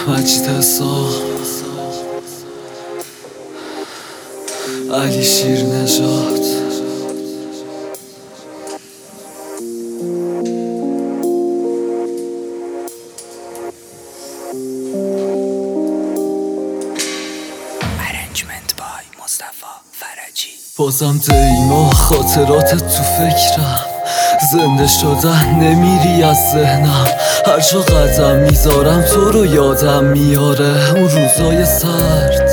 مجید حسام، علی شیرنژاد. بازم دیما خاطرات تو فکرم، زنده شدن نمیری از ذهنم. هر جا قدم میذارم تو رو یادم میاره، اون روزای سرد.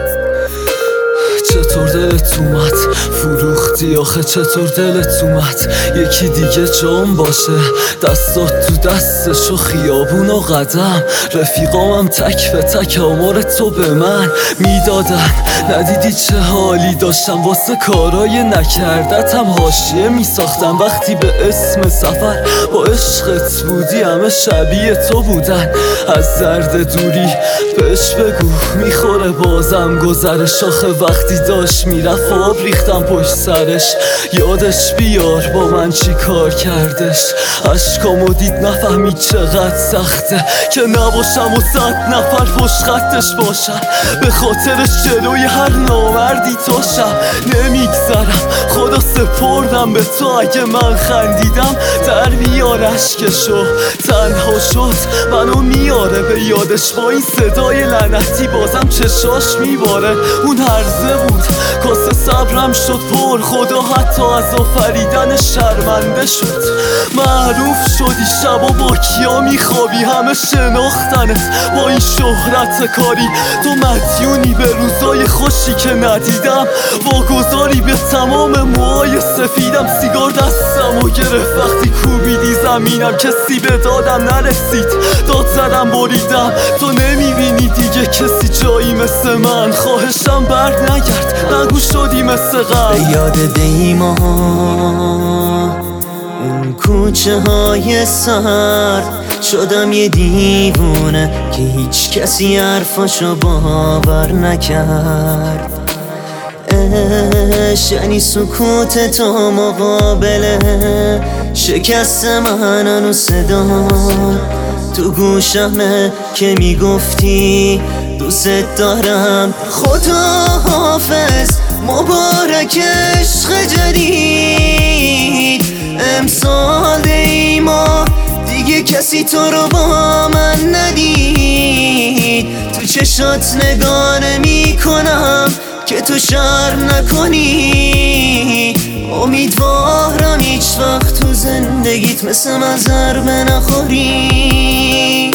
چطور دلت اومد فروختی آخه، چطور دلت اومد یکی دیگه جام باشه، دستات تو دستش و خیابون و قدم. رفیقامم تک به تک آمار تو به من میدادن، ندیدی چه حالی داشتم واسه کارای نکردتم. حاشیه میساختم وقتی به اسم سفر با عشقت بودی، همه شبیه تو بودن. از درد دوری بهش بگو میخوره بازم گذرش، آخه وقتی داشت میرفت آب ریختم پشت سرش. یادش بیار با من چی کار کردش، عشقامو دید نفهمید چقدر سخته که نباشم و 100 نفر پشت خطش باشن. به خاطرش جلوی هر نامردی تاشم نمیگذرم، خدا سپردم به تو. اگه من خندیدم در بیار اشکشو، تنها شد منو میاره به یادش با این صدای لعنتی. بازم چشاش میباره، اون هرزه بود کاسه صبرم شد پر. خدا حتی از آفریدن شرمنده شد. معروف شدی شبا با کیا میخوابی، همه شناختنت با این شهرت کاری. تو مدیونی به روزای خوشی که ندیدم، واگذاری به تمام موهای سفیدم. سیگار دستم و گرفت وقتی کوبیدی زمینم، کسی به دادم نرسید، داد زدم بریدم. تو نمیبینی دیگه کسی جایی مثل من، خواهشم برد نگرد نگو شدی مثل قبل. یاد دیما اون کوچه های سرد، شدم یه دیوونه که هیچ کسی حرفاشو باور نکرد. یعنی سکوت تو مقابله شکست من، هنوز صدا تو گوشمه که میگفتی دوست دارم. خدا حافظ مبارک عشق جدید، امسال دیما دیگه کسی تو رو با من ندید. تو چشات نگاه نمی کنم که تو شرم نکنی، امیدوارم هیچ وقت تو زندگیت مثل من ضربه نخوری.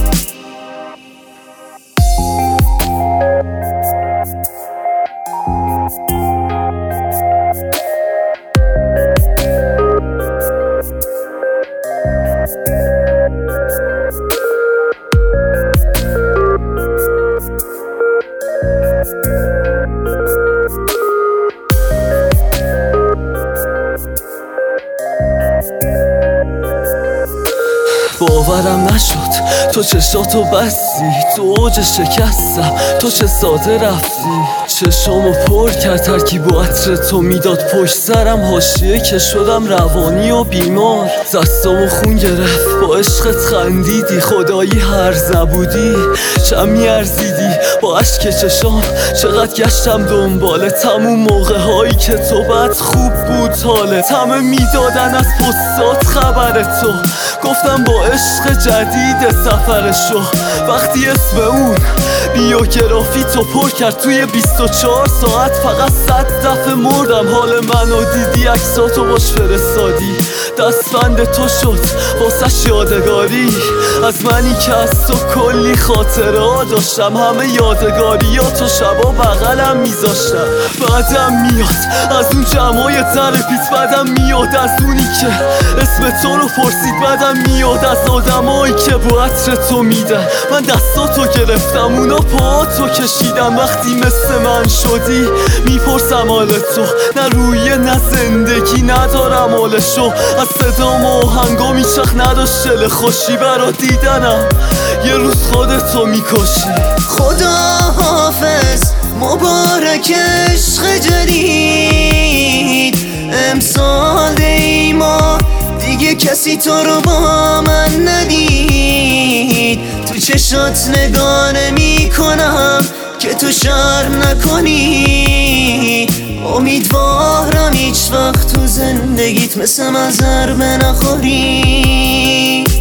باورم نشد تو چشاتو بستی، تو اوج شکستم تو چه ساده رفتی. چشامو پر کرد ترکیب و عطر تو میداد پشت سرم، حاشیه که شدم روانی و بیمار. دستامو خون گرفت با عشقت خندیدی، خدایی هرز نبودی چم میارزیدی. با عشق چشام چقدر گشتم دنباله، تموم موقع هایی که تو بد خوب بود حالت. همه میدادن از پستات خبر تو، گفتم با عشق جدید سفرشو. وقتی اسم اون بیوگرافی تو پر کرد توی 24 ساعت، فقط 100 دفعه مردم. حال منو دیدی عکساتو باش فرستادی، دستبند تو شد واسش یادگاری. از منی که از تو کلی خاطره داشتم، همه یادگاریاتو شبا بغلم میذاشتم. بعدم میاد از اون جمعای ترپیت، بعدم میاد از اونی که اسم تو رو پرسید، بعدم میاد از آدمایی که با عطر تو میدن. من دستاتو گرفتم اونا پاهاتو کشیدم. وقتی مثل من شدی میپرسم حال تو، نه رویه نه زندگی ندارم حالشو. از صدام و آهنگا میچخ نداشت دل خوشی، برا دیدنم یه روز خودتو میکشی. خدا حافظ مبارک عشق جدید، امسال دیما دیگه کسی تو رو با من ندید. تو چشات نگاه نمی کنم که تو شرم نکنی. امیدوارم هیچ وقت تو زندگیت مثل من ضربه نخوری.